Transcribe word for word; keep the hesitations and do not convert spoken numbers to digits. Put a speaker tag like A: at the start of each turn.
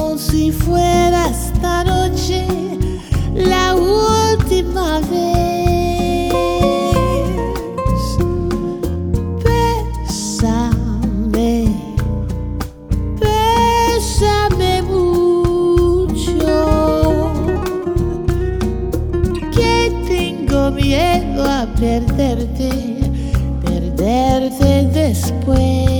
A: si fuera esta noche la última vez. Bésame, bésame mucho, que tengo miedo a perderte, perderte después.